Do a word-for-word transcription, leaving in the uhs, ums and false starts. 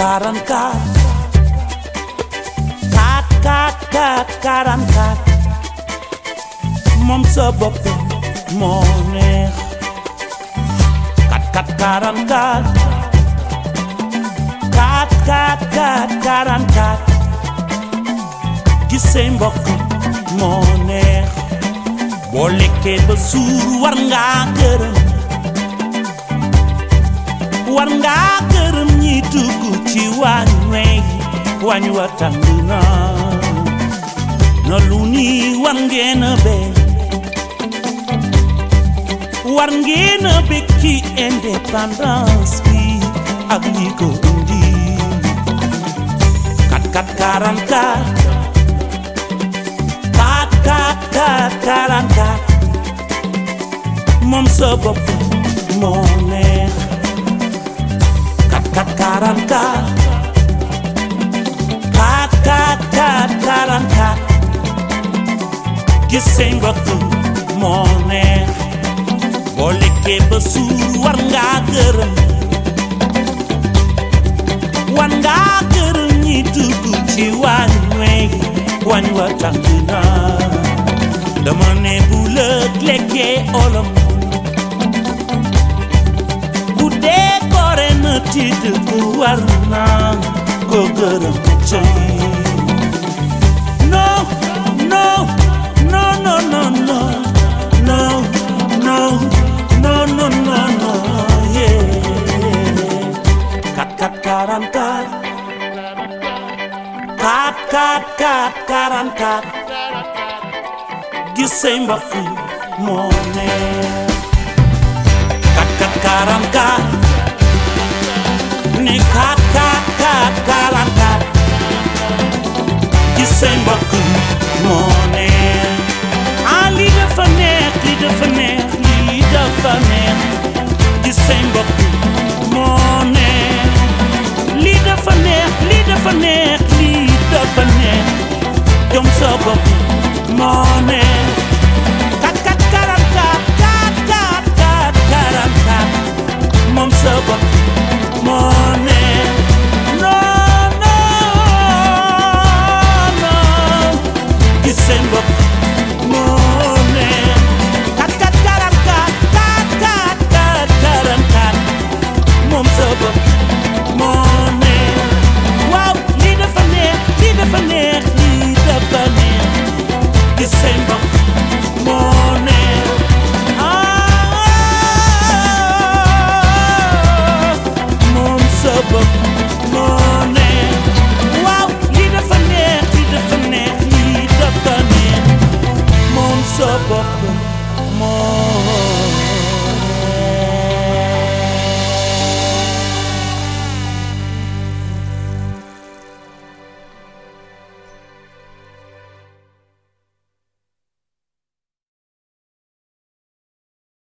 quarante-quatre quatre quatre quatre quarante-quatre moom sa bopp moo neex quatre quatre quarante-quatre quatre quatre quatre quarante-quatre gis say mbokk moo neex boo lekkee ba suur war ngaa gërëm war ngaa gërëm ñi dugg ci waañ wey waañ wa tàng na na lu ni war ngeen a bég war ngeen a bég ci indépendance bi ak li ko indi quatre quatre quarante-quatre quatre quatre quatre quarante-quatre moom sa bopp moo neex quatre quatre quarante-quatre quatre quatre quatre quarante-quatre gis say mbokk moo neex boo lekkee ba suur war ngaa gërëm war ngaa gërëm ñi dugg ci waañ wey waañ wa tàng na dama ne bu lëg lekkee olom bu dee gore na tidd bu war naa ko gërëm cay no no no no no no no no no no no no yeah quatre quatre quarante-quatre quatre quatre quatre quarante-quatre gis say mbokk moo neex quatre quatre quarante-quatre ne quatre quatre quatre quarante-quatre gis say mbokk moo neex ah lii dafa neex lii dafa neex lii dafa neex gis say mbokk moo neex lii dafa neex lii dafa neex lii dafa neex jom sa bopp moo neex quatre quatre quarante-quatre quatre quatre quatre quarante-quatre moom sa bopp moo neex non non non gis seen